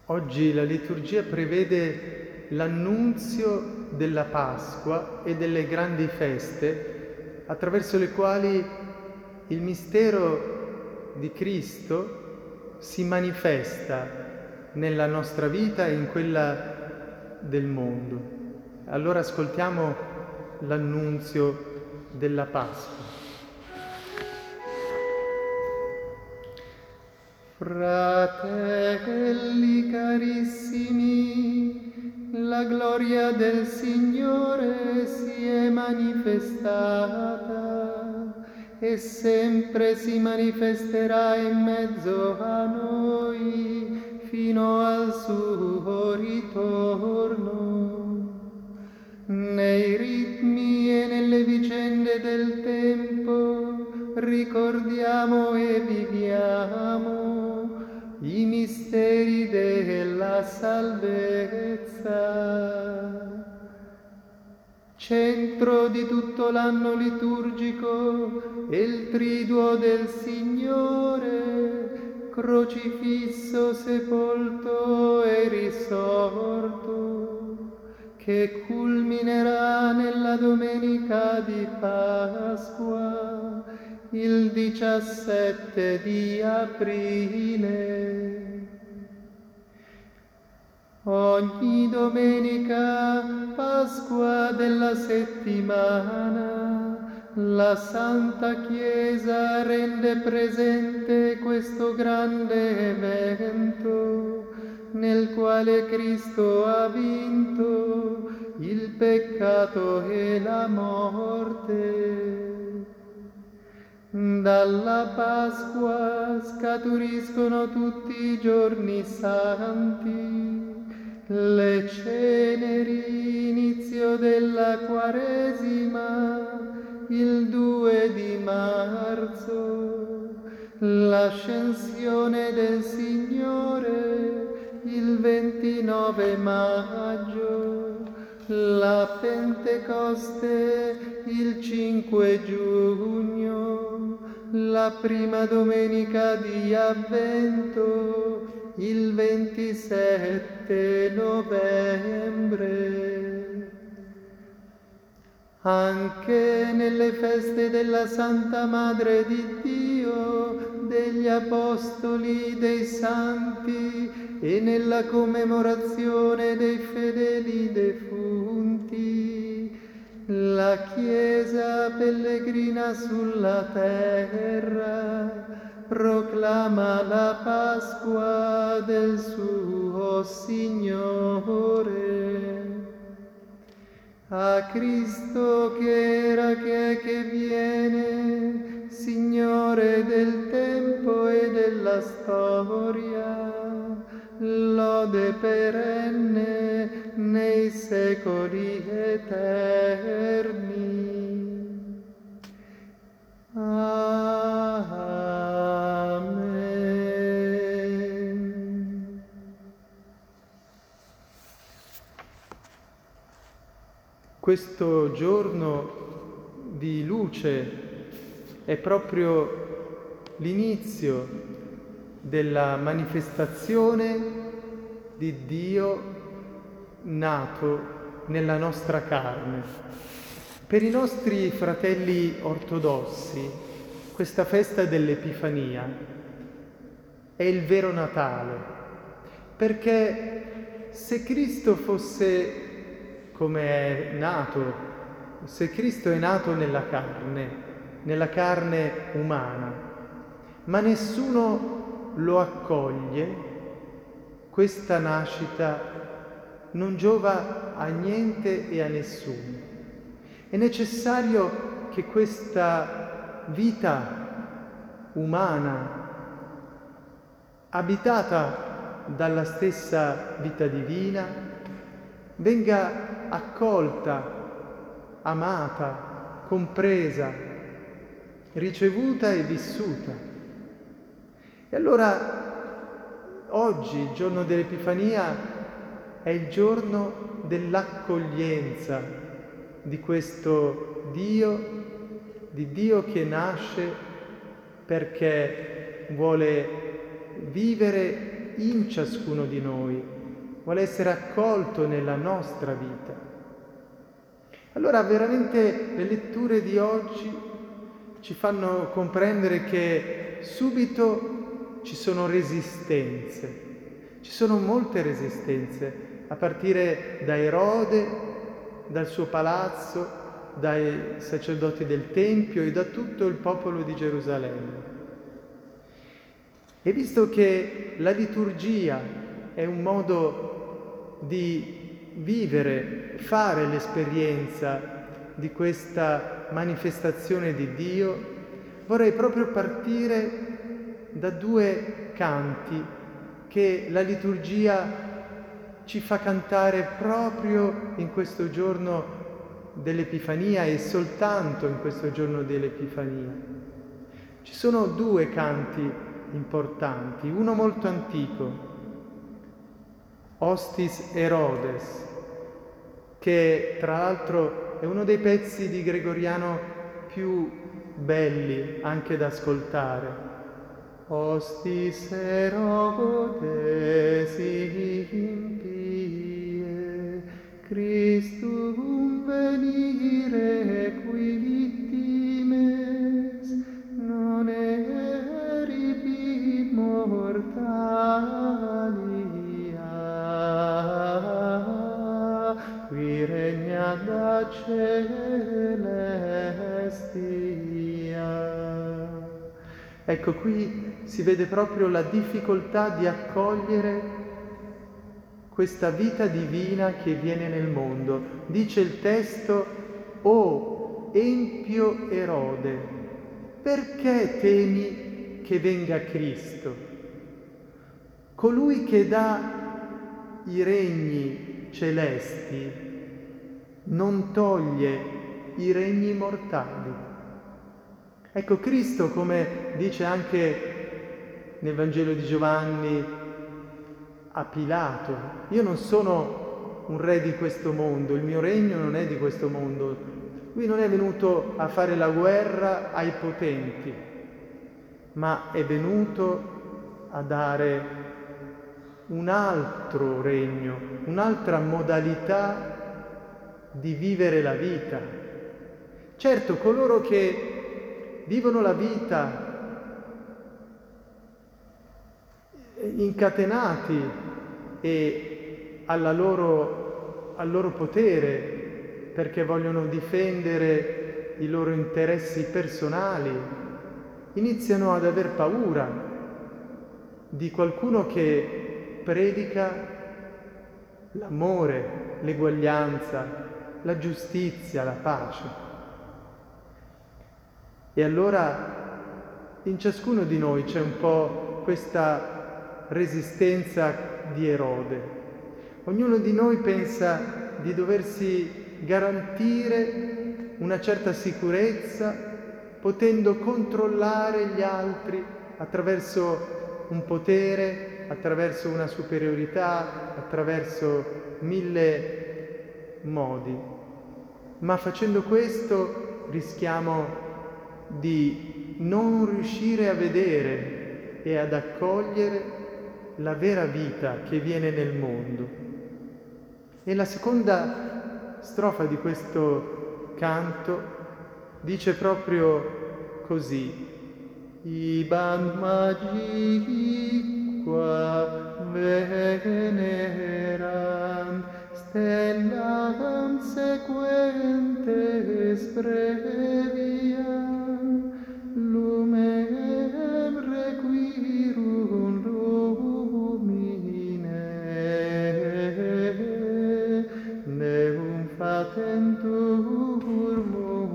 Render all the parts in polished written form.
Oggi la liturgia prevede l'annunzio della Pasqua e delle grandi feste attraverso le quali il mistero di Cristo si manifesta nella nostra vita e in quella del mondo. Allora ascoltiamo l'annunzio della Pasqua. Fratelli carissimi, la gloria del Signore si è manifestata e sempre si manifesterà in mezzo a noi fino al suo ritorno. Nei ritmi e nelle vicende del tempo ricordiamo e viviamo i misteri della salvezza. Centro di tutto l'anno liturgico è il triduo del Signore, crocifisso, sepolto e risorto, che culminerà nella domenica di Pasqua, il 17 di aprile. Ogni domenica Pasqua della settimana, la Santa Chiesa rende presente questo grande evento nel quale Cristo ha vinto il peccato e la morte. Dalla Pasqua scaturiscono tutti i giorni santi, le ceneri, inizio della Quaresima, il 2 di marzo, l'ascensione del Signore, il 29 maggio, la Pentecoste, il 5 giugno, la prima domenica di Avvento, il 27 novembre. Anche nelle feste della Santa Madre di Dio, degli Apostoli, dei Santi e nella commemorazione dei fedeli defunti, la Chiesa pellegrina sulla terra proclama la Pasqua del suo Signore. A Cristo che era, che è, che viene, Signore del tempo e della storia, lode perenne nei secoli eterni. Amen. Questo giorno di luce è proprio l'inizio della manifestazione di Dio nato nella nostra carne. Per i nostri fratelli ortodossi, questa festa dell'Epifania è il vero Natale, perché se Cristo fosse come è nato, se Cristo è nato nella carne umana, ma nessuno lo accoglie, questa nascita non giova a niente e a nessuno. È necessario che questa vita umana, abitata dalla stessa vita divina, venga accolta, amata, compresa, ricevuta e vissuta. E allora oggi, il giorno dell'Epifania, è il giorno dell'accoglienza di questo Dio, di Dio che nasce perché vuole vivere in ciascuno di noi, vuole essere accolto nella nostra vita. Allora veramente le letture di oggi ci fanno comprendere che subito ci sono resistenze, ci sono molte resistenze, a partire da Erode, dal suo palazzo, dai sacerdoti del Tempio e da tutto il popolo di Gerusalemme. E visto che la liturgia è un modo di vivere, fare l'esperienza di questa manifestazione di Dio, vorrei proprio partire da due canti che la liturgia ci fa cantare proprio in questo giorno dell'Epifania e soltanto in questo giorno dell'Epifania. Ci sono due canti importanti, uno molto antico, Ostis Herodes, che tra l'altro è uno dei pezzi di Gregoriano più belli anche da ascoltare. Ostis Herodes in pie, Christum venire quittimes, non eribit mortalia, qui regnat celestia. Ecco, qui si vede proprio la difficoltà di accogliere questa vita divina che viene nel mondo. Dice il testo: «O empio Erode, perché temi che venga Cristo? Colui che dà i regni celesti non toglie i regni mortali». Ecco, Cristo, come dice anche nel Vangelo di Giovanni a Pilato: io non sono un re di questo mondo, il mio regno non è di questo mondo. Lui non è venuto a fare la guerra ai potenti, ma è venuto a dare un altro regno, un'altra modalità di vivere la vita. Certo, coloro che vivono la vita incatenati e al loro potere, perché vogliono difendere i loro interessi personali, iniziano ad aver paura di qualcuno che predica l'amore, l'eguaglianza, la giustizia, la pace. E allora in ciascuno di noi c'è un po' questa resistenza di Erode. Ognuno di noi pensa di doversi garantire una certa sicurezza, potendo controllare gli altri attraverso un potere, attraverso una superiorità, attraverso 1000 modi. Ma facendo questo rischiamo di non riuscire a vedere e ad accogliere la vera vita che viene nel mondo. E la seconda strofa di questo canto dice proprio così: Ibant magiqua venerant stellam sequentes breviam lumem requirum lumine neum fatentur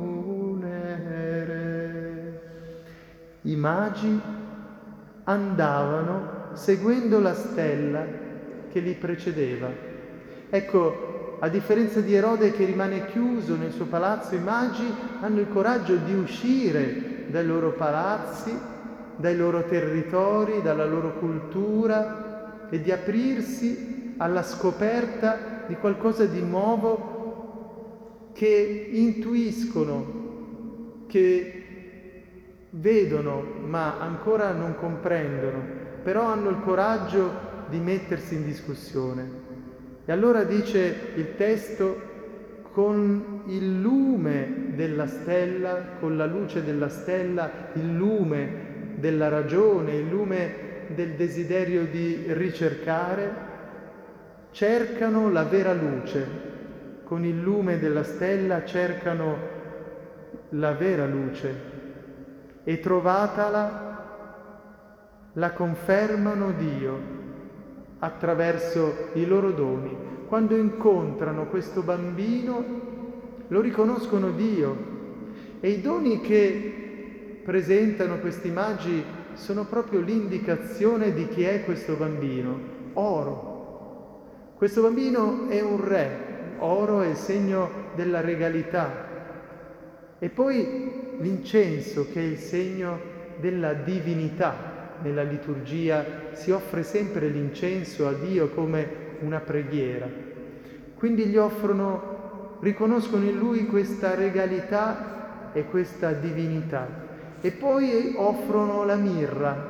munere. I magi andavano seguendo la stella che li precedeva. Ecco, a differenza di Erode che rimane chiuso nel suo palazzo, i magi hanno il coraggio di uscire dai loro palazzi, dai loro territori, dalla loro cultura e di aprirsi alla scoperta di qualcosa di nuovo che intuiscono, che vedono ma ancora non comprendono, però hanno il coraggio di mettersi in discussione. E allora dice il testo, con il lume della stella, con la luce della stella, il lume della ragione, il lume del desiderio di ricercare, cercano la vera luce. Con il lume della stella cercano la vera luce e trovatala la confermano Dio attraverso i loro doni. Quando incontrano questo bambino lo riconoscono Dio e i doni che presentano questi magi sono proprio l'indicazione di chi è questo bambino. Oro. Questo bambino è un re. Oro è il segno della regalità. E poi l'incenso, che è il segno della divinità. Nella liturgia si offre sempre l'incenso a Dio come una preghiera. Quindi gli offrono, riconoscono in Lui questa regalità e questa divinità. E poi offrono la mirra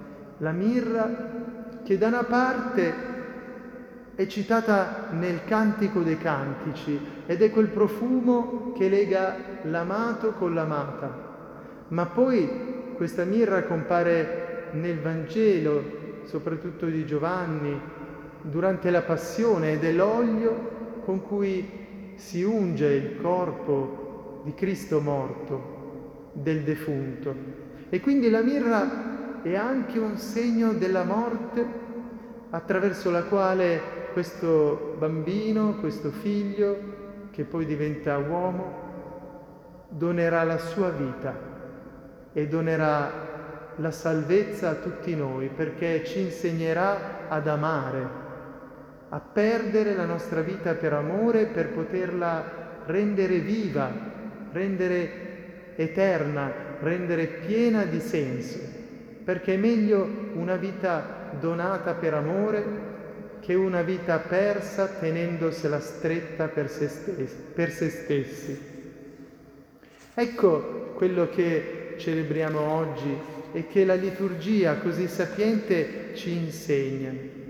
che da una parte è citata nel Cantico dei Cantici ed è quel profumo che lega l'amato con l'amata. Ma poi questa mirra compare nel Vangelo, soprattutto di Giovanni, durante la Passione, ed è l'olio con cui si unge il corpo di Cristo morto, del defunto. E quindi la mirra è anche un segno della morte attraverso la quale questo bambino, questo figlio, che poi diventa uomo, donerà la sua vita e donerà la salvezza a tutti noi, perché ci insegnerà ad amare, a perdere la nostra vita per amore, per poterla rendere viva, rendere eterna, rendere piena di senso, perché è meglio una vita donata per amore che una vita persa tenendosela stretta per se stessi. Ecco quello che celebriamo oggi e che la liturgia così sapiente ci insegna.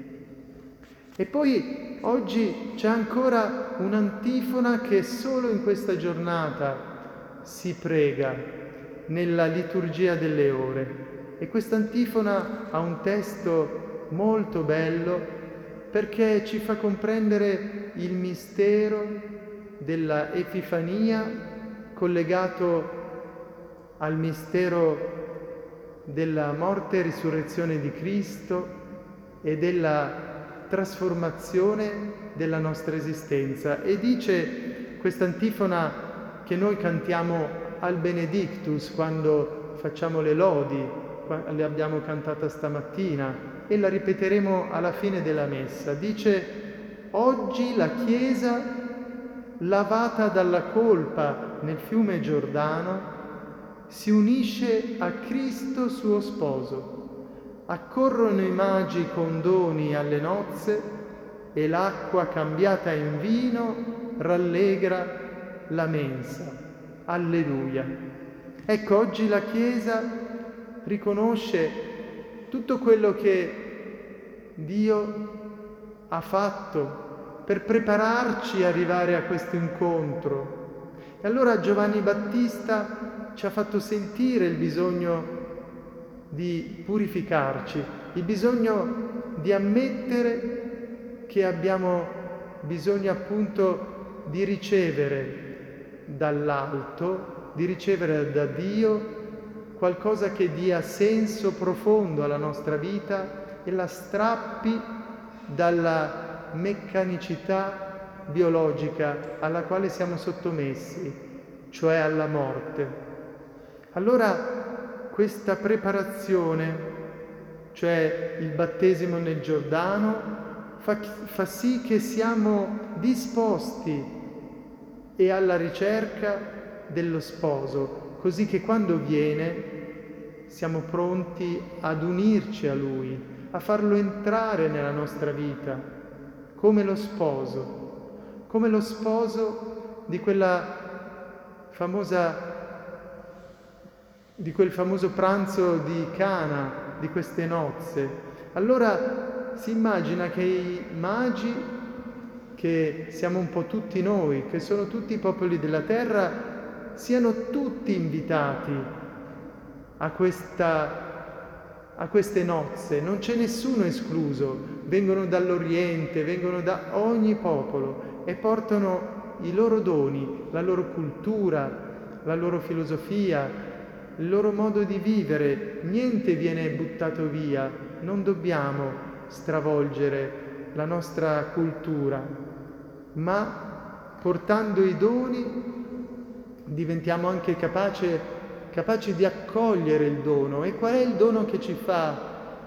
E poi oggi c'è ancora un'antifona che solo in questa giornata si prega nella liturgia delle ore. E questa antifona ha un testo molto bello perché ci fa comprendere il mistero della Epifania collegato al mistero della morte e risurrezione di Cristo e della trasformazione della nostra esistenza. E dice questa antifona che noi cantiamo al Benedictus quando facciamo le lodi, le abbiamo cantata stamattina e la ripeteremo alla fine della messa. Dice: oggi la Chiesa, lavata dalla colpa nel fiume Giordano, si unisce a Cristo suo sposo. Accorrono i magi con doni alle nozze e l'acqua cambiata in vino rallegra la mensa. Alleluia. Ecco, oggi la Chiesa riconosce tutto quello che Dio ha fatto per prepararci a arrivare a questo incontro. E allora Giovanni Battista ci ha fatto sentire il bisogno di purificarci, il bisogno di ammettere che abbiamo bisogno appunto di ricevere dall'alto, di ricevere da Dio qualcosa che dia senso profondo alla nostra vita e la strappi dalla meccanicità biologica alla quale siamo sottomessi, cioè alla morte. Allora questa preparazione, cioè il battesimo nel Giordano, fa sì che siamo disposti e alla ricerca dello sposo, così che quando viene siamo pronti ad unirci a Lui, a farlo entrare nella nostra vita, come lo sposo di quel famoso pranzo di Cana, di queste nozze. Allora si immagina che i magi, che siamo un po' tutti noi, che sono tutti i popoli della terra, siano tutti invitati a queste nozze, non c'è nessuno escluso, vengono dall'Oriente, vengono da ogni popolo e portano i loro doni, la loro cultura, la loro filosofia, il loro modo di vivere. Niente viene buttato via, non dobbiamo stravolgere la nostra cultura, ma portando i doni diventiamo anche capaci di accogliere il dono. E qual è il dono che ci fa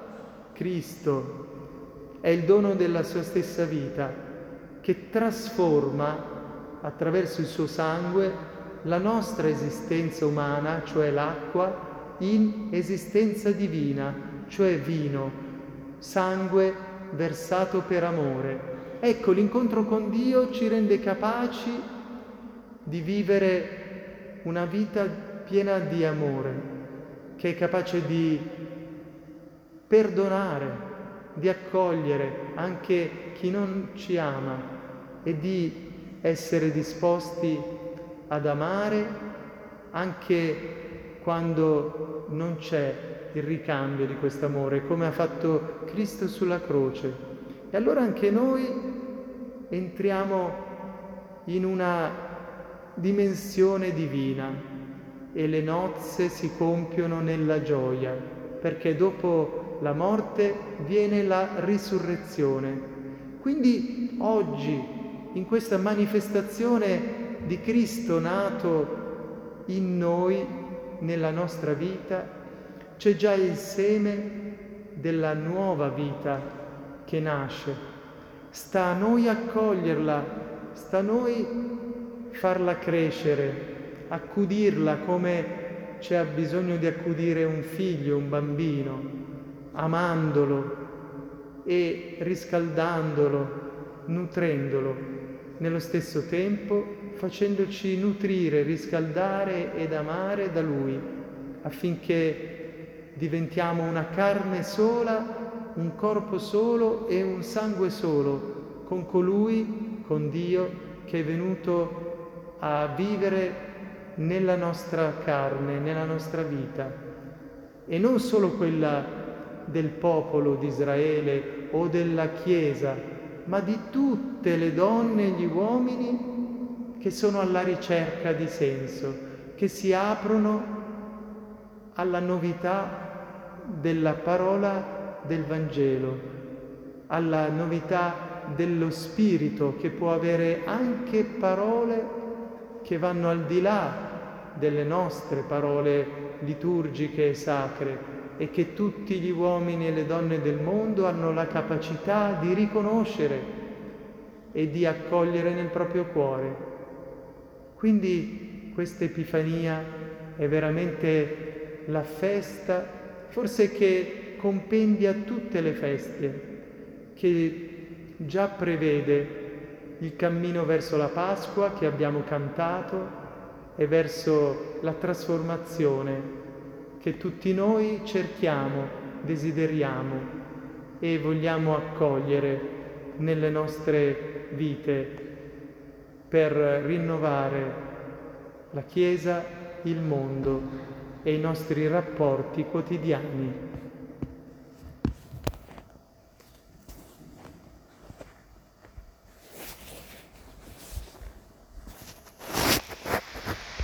Cristo? È il dono della sua stessa vita, che trasforma attraverso il suo sangue la nostra esistenza umana, cioè l'acqua, in esistenza divina, cioè vino, sangue versato per amore. Ecco, l'incontro con Dio ci rende capaci di vivere una vita piena di amore, che è capace di perdonare, di accogliere anche chi non ci ama e di essere disposti ad amare anche quando non c'è il ricambio di questo amore, come ha fatto Cristo sulla croce. E allora anche noi entriamo in una dimensione divina e le nozze si compiono nella gioia, perché dopo la morte viene la risurrezione. Quindi oggi, in questa manifestazione di Cristo nato in noi, nella nostra vita, c'è già il seme della nuova vita che nasce. Sta a noi accoglierla, sta a noi farla crescere, accudirla come c'è bisogno di accudire un figlio, un bambino, amandolo e riscaldandolo, nutrendolo, nello stesso tempo facendoci nutrire, riscaldare ed amare da Lui, affinché diventiamo una carne sola, un corpo solo e un sangue solo, con colui, con Dio, che è venuto a vivere nella nostra carne, nella nostra vita. E non solo quella del popolo di Israele o della Chiesa, ma di tutte le donne e gli uomini che sono alla ricerca di senso, che si aprono alla novità della parola del Vangelo, alla novità dello Spirito, che può avere anche parole che vanno al di là delle nostre parole liturgiche e sacre, e che tutti gli uomini e le donne del mondo hanno la capacità di riconoscere e di accogliere nel proprio cuore. Quindi questa Epifania è veramente la festa, forse che compendia tutte le feste, che già prevede il cammino verso la Pasqua che abbiamo cantato e verso la trasformazione che tutti noi cerchiamo, desideriamo e vogliamo accogliere nelle nostre vite per rinnovare la Chiesa, il mondo e i nostri rapporti quotidiani.